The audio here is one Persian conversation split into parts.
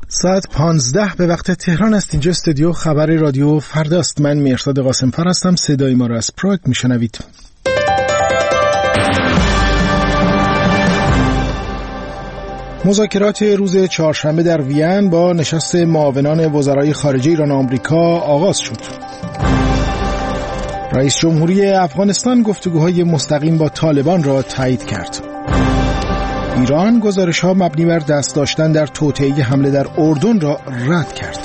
ساعت 15 به وقت تهران است. اینجا استودیو خبر رادیو فرداست. من مهرداد قاسم‌فر هستم. صدای ما را از پراگ میشنوید. مذاکرات روز چهارشنبه در وین با نشست معاونان وزرای خارجه ایران و آمریکا آغاز شد. رئیس جمهوری افغانستان گفتگوهای مستقیم با طالبان را تایید کرد. ایران گزارش‌ها مبنی بر دست داشتن در توطئه حمله در اردن را رد کرد.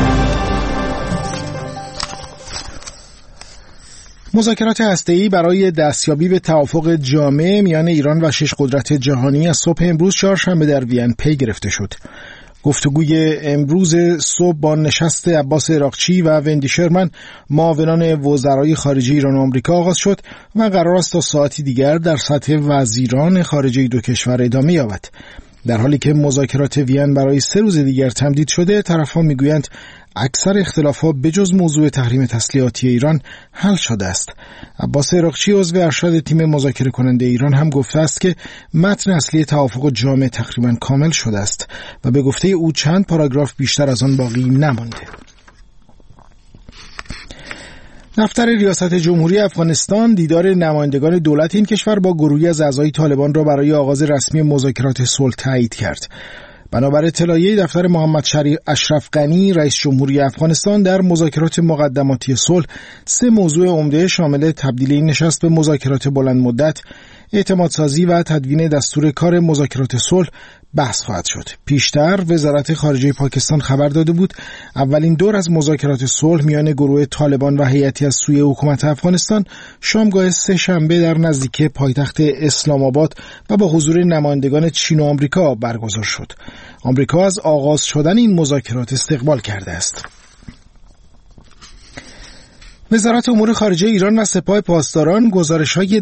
مذاکرات هسته‌ای برای دستیابی به توافق جامع میان ایران و 6 قدرت جهانی از صبح امروز چهارشنبه در وین پی گرفته شد. گفتگوی امروز صبح با نشست عباس عراقچی و وندی شرمن معاونان وزرای خارجه ایران و آمریکا آغاز شد و قرار است تا ساعتی دیگر در سطح وزیران خارجه دو کشور ادامه یابد. در حالی که مذاکرات وین برای 3 روز دیگر تمدید شده، طرف‌ها میگویند اکثر اختلافات بجز موضوع تحریم تسلیحاتی ایران حل شده است. عباس عراقچی عضو ارشد تیم مذاکره کننده ایران هم گفته است که متن اصلی توافق جامع تقریبا کامل شده است و به گفته او چند پاراگراف بیشتر از آن باقی نمانده. دفتر ریاست جمهوری افغانستان دیدار نمایندگان دولت این کشور با گروهی از اعضای طالبان را برای آغاز رسمی مذاکرات صلح تایید کرد. بنابر اطلاعیه دفتر محمد اشرف غنی رئیس جمهوری افغانستان در مذاکرات مقدماتی صلح 3 موضوع عمده شامل تبدیل این نشست به مذاکرات بلند مدت، اعتمادسازی و تدوین دستور کار مذاکرات صلح بحث خواهد شد. پیشتر وزارت خارجه پاکستان خبر داده بود اولین دور از مذاکرات صلح میان گروه طالبان و هیئتی از سوی حکومت افغانستان شامگاه 3 شنبه در نزدیکی پایتخت اسلام آباد و با حضور نمایندگان چین و آمریکا برگزار شد. آمریکا از آغاز شدن این مذاکرات استقبال کرده است. وزارت امور خارجه ایران و سپاه پاسداران گزارش‌های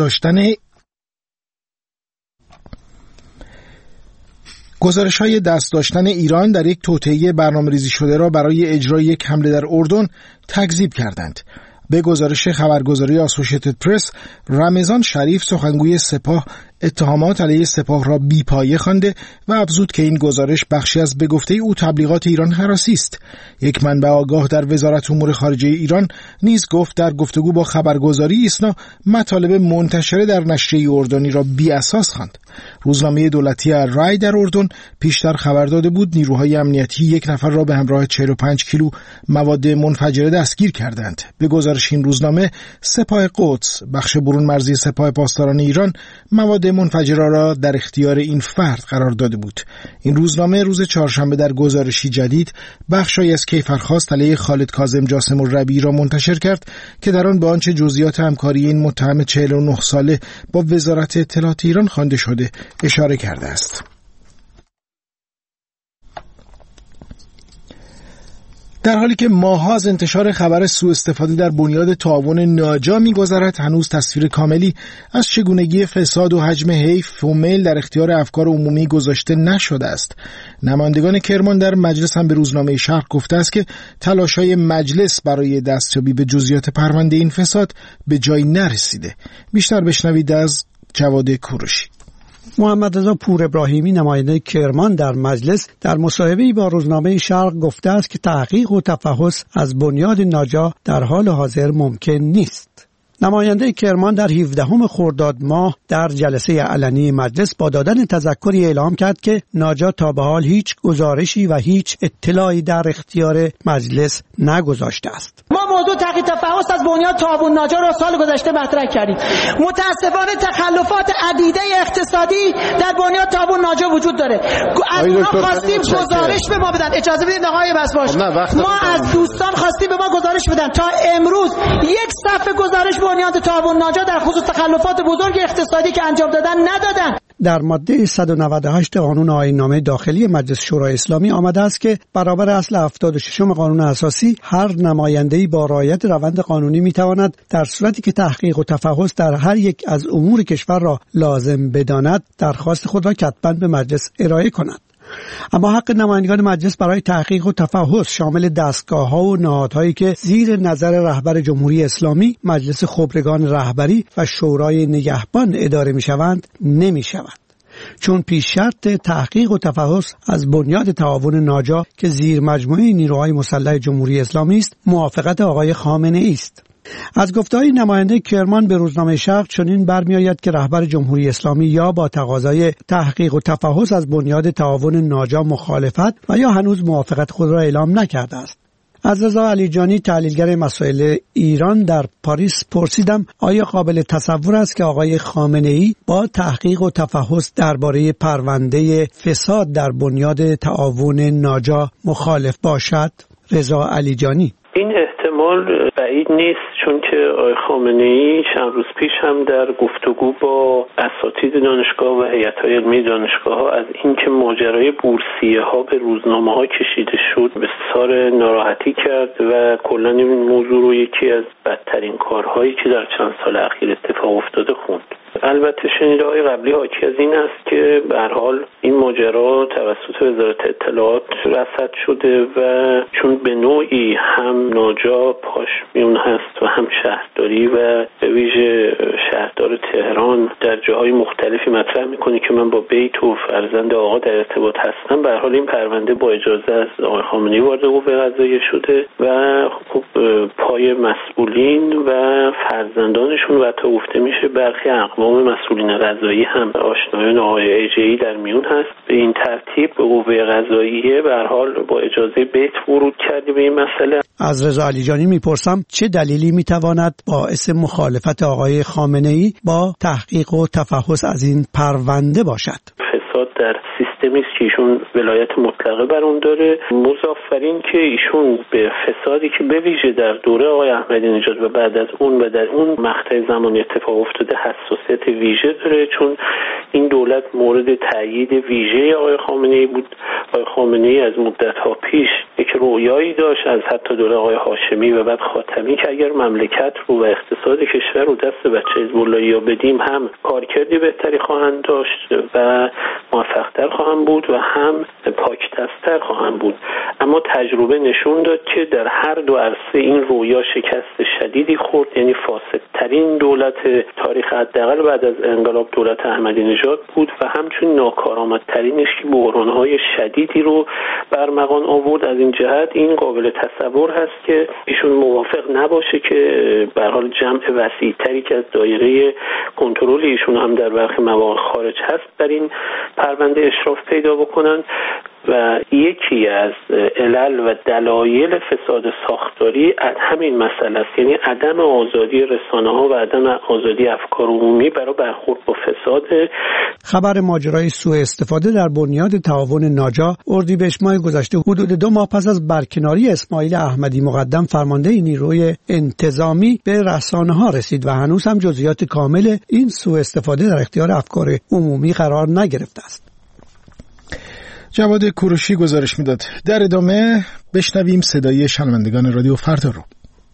دست داشتن ایران در یک توطئه برنامه‌ریزی شده را برای اجرای یک حمله در اردن تکذیب کردند. به گزارش خبرگزاری آسوشیتد پرس، رمضان شریف سخنگوی سپاه اتهامات علیه سپاه را بی‌پایه خوانده و افزود که این گزارش بخشی از به گفته او تبلیغات ایران هراسی است. یک منبع آگاه در وزارت امور خارجه ایران نیز گفت در گفتگو با خبرگزاری ایسنا مطالب منتشره در نشریه اردنی را بی‌اساس خواند. روزنامه دولتی رای در اردن پیشتر خبر داده بود نیروهای امنیتی 1 نفر را به همراه 45 کیلو مواد منفجره دستگیر کردند. به گزارش این روزنامه، سپاه قدس بخش برون مرزی سپاه پاسداران ایران مواد منفجره را در اختیار این فرد قرار داده بود. این روزنامه روز چهارشنبه در گزارشی جدید بخشی از کیفرخواست علیه خالد کاظم جاسم الربیعی را منتشر کرد که در آن به آنچه جزئیات همکاری این متهم 49 ساله با وزارت اطلاعات ایران خوانده شده اشاره کرده است. در حالی که ماه‌ها از انتشار خبر سوء استفاده در بنیاد تعاون ناجا می‌گذرد، هنوز تصویر کاملی از چگونگی فساد و حجم حیف و میل در اختیار افکار عمومی گذاشته نشده است. نمایندگان کرمان در مجلس هم به روزنامه شرق گفته است که تلاش‌های مجلس برای دستیابی به جزئیات پرونده این فساد به جایی نرسیده. بیشتر بشنوید از جواد کوروشی. محمد رضا پور ابراهیمی نماینده کرمان در مجلس در مصاحبه‌ای با روزنامه شرق گفته است که تحقیق و تفحص از بنیاد ناجا در حال حاضر ممکن نیست. نماینده کرمان در 17 خرداد ماه در جلسه علنی مجلس با دادن تذکری اعلام کرد که ناجا تا به حال هیچ گزارشی و هیچ اطلاعی در اختیار مجلس نگذاشته است. ما موضوع تحقیق تفحص از بنیاد تعاون ناجا را سال گذشته مطرح کردیم. متاسفانه تخلفات عدیده اقتصادی در بنیاد تعاون ناجا وجود داره. از ما خواستیم گزارش به ما بدن. اجازه بدید آقای بسپاش. ما از دوستان خواستیم به ما گزارش بدن. تا امروز یک صفحه گزارش بنیاد تعاون ناجا در خصوص تخلفات بزرگ اقتصادی که انجام دادن ندادن. در ماده 198 قانون آیین‌نامه داخلی مجلس شورای اسلامی آمده است که برابر اصل 76 قانون اساسی هر نماینده‌ای با رعایت روند قانونی می‌تواند در صورتی که تحقیق و تفحص در هر یک از امور کشور را لازم بداند درخواست خود را کتباً به مجلس ارائه کند. اما حق نمایندگان مجلس برای تحقیق و تفحص شامل دستگاه‌ها و نهادهایی که زیر نظر رهبر جمهوری اسلامی، مجلس خبرگان رهبری و شورای نگهبان اداره می‌شوند نمی‌شود. چون پیش شرط تحقیق و تفحص از بنیاد تعاون ناجا که زیر مجموعه نیروهای مسلح جمهوری اسلامی است موافقت آقای خامنه ای است. از گفته‌های نماینده کرمان به روزنامه شرق چنین برمی‌آید که رهبر جمهوری اسلامی یا با تقاضای تحقیق و تفحص از بنیاد تعاون ناجا مخالفت و یا هنوز موافقت خود را اعلام نکرده است. از رضا علیجانی تحلیلگر مسائل ایران در پاریس پرسیدم آیا قابل تصور است که آقای خامنه‌ای با تحقیق و تفحص درباره پرونده فساد در بنیاد تعاون ناجا مخالف باشد؟ رضا علیجانی: این احتمال بعید نیست، چون که آقای خامنه‌ای چند روز پیش هم در گفتگو با اساتید دانشگاه و هیئت‌های علمی دانشگاه‌ها از اینکه ماجرای بورسیه‌ها به روزنامه‌ها کشیده شد بسیار ناراحتی کرد و کلاً این موضوع رو یکی از بدترین کارهایی که در چند سال اخیر اتفاق افتاده خوند. البته شنیده‌های قبلی حاکی از این است که به هر حال این ماجرا توسط وزارت اطلاعات رصد شده و چون به نوعی هم ناجا پاش میون هست و هم شهرداری و به ویژه شهردار تهران در جاهای مختلفی مطرح میکنه که من با بیت و فرزند آقا در ارتباط هستم، به هر حال این پرونده با اجازه از آقای خامنه‌ای وارد قوه قضاییه شده و خب پای مسئولین و فرزندانشون و تا گفته میشه برخی اقوام مسئولین قضایی هم آشنایان آقای ایجی در میون هست. به این ترتیب به قوه قضاییه به هر حال با اجازه بیت ورود کردی به این مسئله. از رضا علیجانی میپرسم چه دلیلی میتواند باعث مخالفت آقای خامنه‌ای با تحقیق و تفحص از این پرونده باشد؟ فساد در سیستمی است که ایشون ولایت مطلقه بر اون داره، مضافاً که ایشون به فسادی که به ویژه در دوره آقای احمدی نژاد و بعد از اون و در اون مقطع زمانی اتفاق افتاده حساسیت ویژه داره، چون این دولت مورد تأیید ویژه آقای خامنه‌ای بود. آقای خامنه‌ای از مدت‌ها پیش یک رویایی داشت از حتی دوره آقای هاشمی و بعد خاتمی که اگر مملکت رو و اقتصاد کشور رو دست بچه حزب الله‌ای بدیم هم کارکردی بهتری خواهند داشت و موفق‌تر خواهند بود و هم پاک‌دست‌تر خواهند بود. اما تجربه نشون داد که در هر دو عرصه این رویا شکست شدیدی خورد، یعنی فاسدترین دولت تاریخ حداقل بعد از انقلاب دولت احمدی نژاد بود و همچنین ناکارآمدترینش که بحران‌های شدیدی رو برمغان آورد. از این جهت این قابل تصور هست که ایشون موافق نباشه که به هر حال جمع وسیع‌تری که از دایره کنترل ایشون هم در برخی مواقع خارج هست در این پرونده اشراف پیدا بکنن و یکی از علل و دلایل فساد ساختاری همین مسئله است، یعنی عدم آزادی رسانه‌ها و عدم آزادی افکار عمومی برای برخورد با فساد. خبر ماجرای سوء استفاده در بنیاد تعاون ناجا اردیبهشت ماه گذشته حدود 2 ماه پس از برکناری اسماعیل احمدی مقدم فرمانده نیروی انتظامی به رسانه‌ها رسید و هنوز هم جزئیات کامل این سوء استفاده در اختیار افکار عمومی قرار نگرفته است. جواد کوروشی گزارش میداد. در ادامه بشنویم صدای شنوندگان رادیو فردا رو.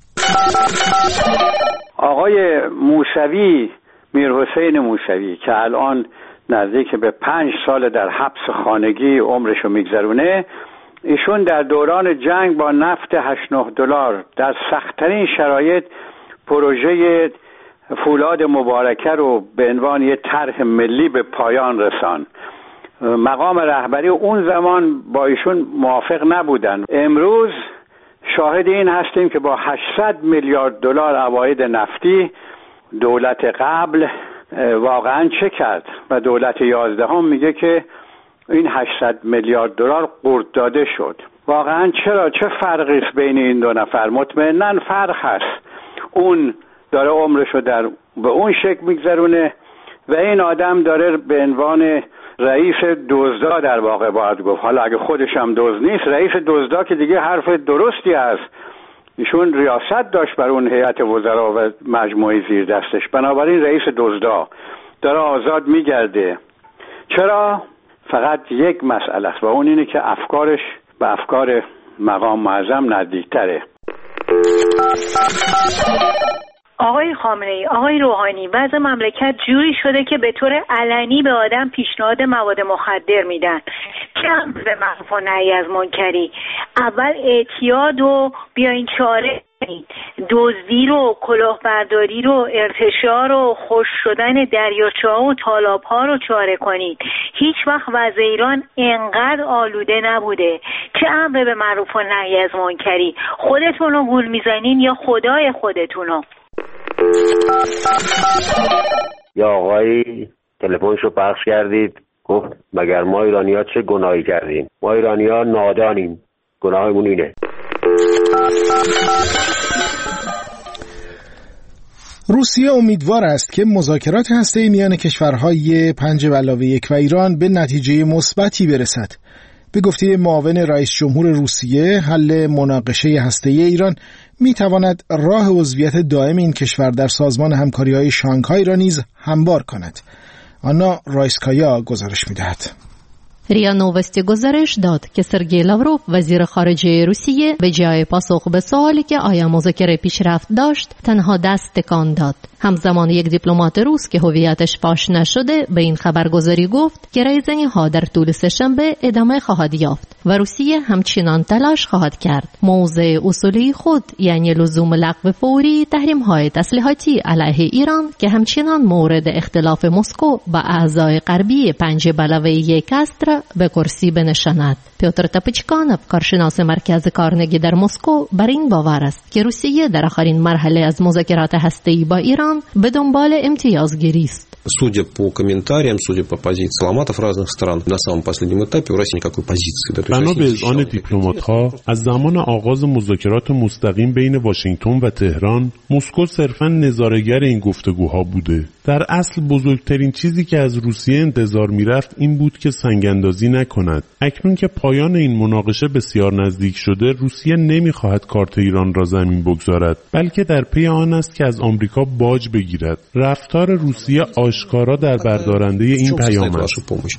آقای موسوی، میرحسین موسوی که الان نزدیک به 5 سال در حبس خانگی عمرشو میگذرونه، ایشون در دوران جنگ با نفت $8-9 در سخت‌ترین شرایط پروژه فولاد مبارکه رو به عنوان یه طرح ملی به پایان رسان. مقام رهبری اون زمان با ایشون موافق نبودن. امروز شاهد این هستیم که با $800 میلیارد عواید نفتی دولت قبل واقعا چه کرد و دولت 11 میگه که این $800 میلیارد قورت داده شد. واقعا چرا؟ چه فرقی است بین این دو نفر؟ مطمئناً فرق هست. اون داره عمرشو به اون شکل میگذرونه و این آدم داره به عنوان رئیس دزدا در واقع باید گفت، حالا اگه خودش هم دزد نیست، رئیس دزدا که دیگه حرف درستی هست. ایشون ریاست داشت بر اون هیئت وزرا و مجموعه زیر دستش، بنابراین رئیس دزدا داره آزاد میگرده. چرا؟ فقط یک مسئله است و اون اینه که افکارش به افکار مقام معظم نزدیکتره. آقای خامنه‌ای، آقای روحانی، وضع مملکت جوری شده که به طور علنی به آدم پیشنهاد مواد مخدر میدن. چه به معروف و نهی از منکری؟ اول اعتیاد و بیاین چاره. دزدی رو، کلاهبرداری رو، ارتشاء رو، خشک شدن دریاچه‌ها و تالاب‌ها رو چاره کنید. هیچ وقت وضع ایران انقدر آلوده نبوده. چه امر به معروف و نهی از منکری، خودتون رو گول میزنین یا خدای خودتون رو؟ یا آقایی تلفنشو پخش کردید، گفت مگر ما ایرانی‌ها چه گناهی کردیم؟ ما ایرانی‌ها نادانیم، گناهمون اینه. روسیه امیدوار است که مذاکرات هسته‌ای میان کشورهای 5+1 و ایران به نتیجه مثبتی برسد. به گفته معاون رئیس جمهور روسیه، حل مناقشه هسته‌ای ایران میتواند راه عضویت دائم این کشور در سازمان همکاری‌های شانگهای را نیز هموار کند. آنا رایسکایا گزارش می‌دهد. ریا نووستی گزارش داد که سرگئی لاوروف وزیر خارجه روسیه به جای پاسخ به سوالی که آیا مذاکره پیشرفت داشت تنها دست تکان داد. همزمان یک دیپلمات روس که هویتش فاش نشده به این خبرگزاری گفت که ریزنی‌ها در طول سه‌شنبه ادامه خواهد یافت و روسیه همچنان تلاش خواهد کرد موضع اصولی خود، یعنی لزوم لغو فوری تحریم‌های تسلیحاتی علیه ایران که همچنان مورد اختلاف مسکو با اعضای غربی 5+1 است، به کرسی بنشاند. پیوتر تپچکانوف، کارشناس مرکز کارنگی در مسکو، بر این باور است که روسیه در آخرین مرحله از مذاکرات هسته‌ای با ایران به دنبال امتیازگیری است. Судя по комментариям, судя по позиции дипломатов разных стран, на самом последнем этапе у России никакой позиции. بنا به اذعان دیپلمات‌ها از زمان آغاز مذاکرات مستقیم بین واشنگتن و تهران، مسکو صرفاً نظاره‌گر این گفتگوها بوده. در اصل بزرگترین چیزی که از روسیه انتظار می‌رفت این بود که سنگ‌اندازی نکند. اکنون که پایان این مناقشه بسیار نزدیک شده، روسیه نمی‌خواهد کارت ایران را زمین بگذارد، بلکه در پی آن است که از آمریکا باج بگیرد. رفتار روسیه آشکارا در بردارنده این پیام است.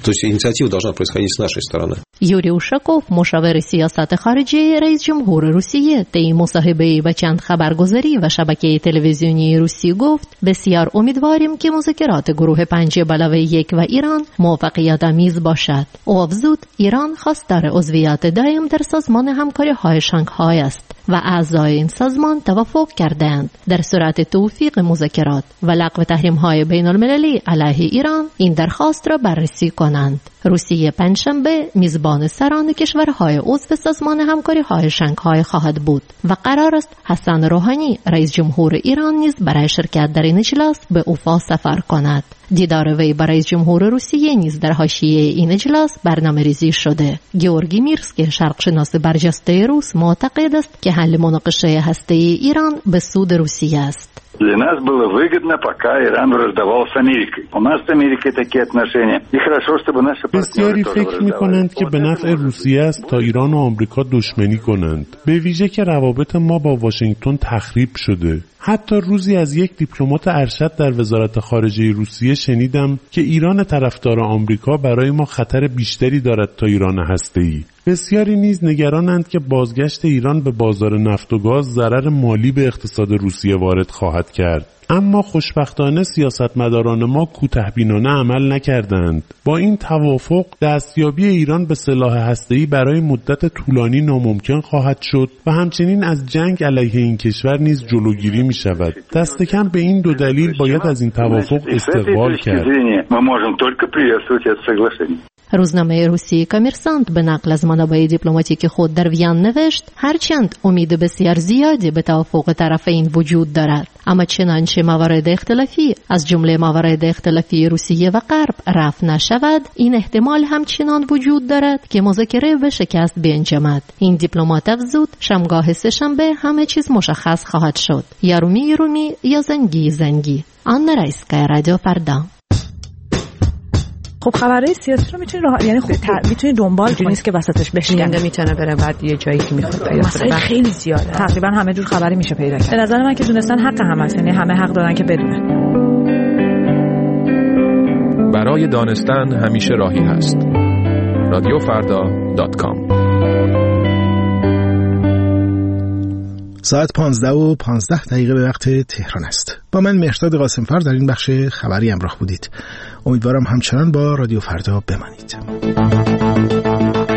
یوری اوشاکوف، مشاور سیاست خارجی رئیس جمهور روسیه، طی مصاحبه‌ای با چند خبرگزاری و شبکه تلویزیونی روسی گفت بسیار امیدواریم که مذاکرات گروه 5+1 و ایران موفقیت‌آمیز باشد. او افزود ایران خواستار عضویت دائم در سازمان همکاری‌های شانگهای است و اعضای این سازمان توافق کردند در صورت توفیق مذاکرات و لغو تحریم‌های بین‌المللی علیه ایران این درخواست را بررسی کنند. روسیه پنجشنبه میزبان سران کشورهای عضو سازمان همکاری‌های شانگهای خواهد بود و قرار است حسن روحانی، رئیس جمهور ایران، نیز برای شرکت در این اجلاس به اوفا سفر کند. دیدار وی با رئیس جمهور روسیه نیز در حاشیه این اجلاس برنامه‌ریزی شده. گیورگی میرسکی، شرقشناس برجسته روس، معتقد است که حل مناقشه هسته‌ای ایران به سود روسیه است. Для нас было выгодно, пока Иран враждовал с Америкой. У нас с Америкой такие отношения. И хорошо, чтобы наши партнеры بسیاری فکر می‌کنند که به نفع روسیه است تا ایران و آمریکا دشمنی کنند، به ویژه که روابط ما با واشنگتن تخریب شده. حتی روزی از یک دیپلمات ارشد در وزارت خارجه روسیه شنیدم که ایران طرفدار آمریکا برای ما خطر بیشتری دارد تا ایران هسته‌ای. بسیاری نیز نگرانند که بازگشت ایران به بازار نفت و گاز ضرر مالی به اقتصاد روسیه وارد خواهد کرد. اما خوشبختانه سیاستمداران ما کوتاه‌بینانه عمل نکردند. با این توافق دستیابی ایران به سلاح هسته‌ای برای مدت طولانی ناممکن خواهد شد و همچنین از جنگ علیه این کشور نیز جلوگیری می شود. دست کم به این دو دلیل باید از این توافق استقبال کرد. روزنامه روسی کامرسانت به نقل از منابع دیپلماتیک خود در وین نوشت هرچند امید بسیار زیادی به توافق طرفین وجود دارد، اما چنانچه موارد اختلافی از جمله موارد اختلافی روسیه و غرب رفع نشود، این احتمال همچنان وجود دارد که مذاکره به شکست بنجامد. این دیپلمات افزود شامگاه سه‌شنبه همه چیز مشخص خواهد شد، یا رومی یا زنگی. آنا رایسکایا، رادیو فردا. خب خبرهای سیاسی رو میتونی دنبال کنی، نیست که وسطش بشکنه، میتونه بره بعد یه جایی که میخواد پیدا کنه. خیلی زیاده، تقریبا همه جور خبری میشه پیدا کرد. به نظر من که دونستن حق هم هست، یعنی همه حق دارن که بدونن. برای دانستن همیشه راهی هست. radiofarda.com. ساعت 15:15 به وقت تهران است. با من مهرداد قاسمفر در این بخش خبری همراه بودید. امیدوارم همچنان با رادیو فردا بمانید.